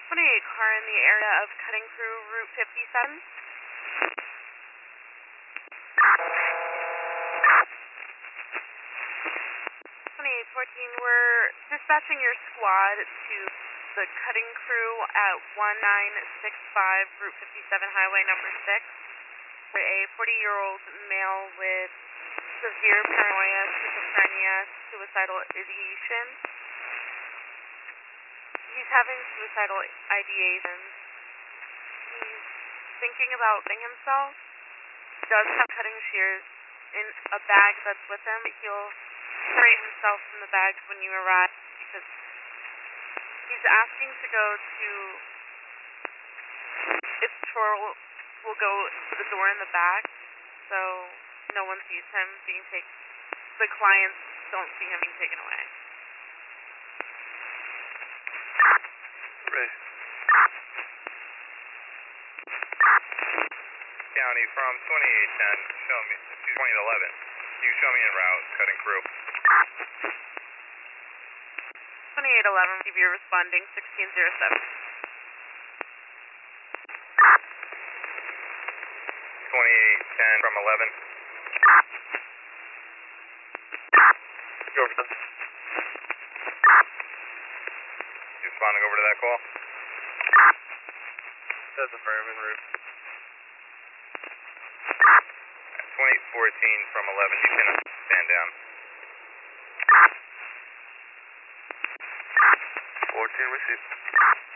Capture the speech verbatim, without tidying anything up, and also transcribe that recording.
twenty-eight car in the area of cutting through Route fifty-seven. twenty-eight fourteen, we're dispatching your squad to the cutting crew at one nine six five Route fifty-seven Highway number six. A forty-year-old male with severe paranoia, schizophrenia, suicidal ideation. He's having suicidal ideation. He's thinking about hurting himself. He does have cutting shears in a bag that's with him. He'll separate himself from the bag when you arrive because he's asking to go to, if patrol will go to the door in the back so no one sees him being taken, the clients don't see him being taken away. Right. County from twenty-eight ten, show me, twenty eleven. You show me en route, cutting crew. twenty-eight eleven, you're responding, sixteen oh seven. twenty-eight ten from eleven. Go over them. You responding over to that call? That's affirmative en route. twenty-eight fourteen from eleven, you can stand down. fourteen received.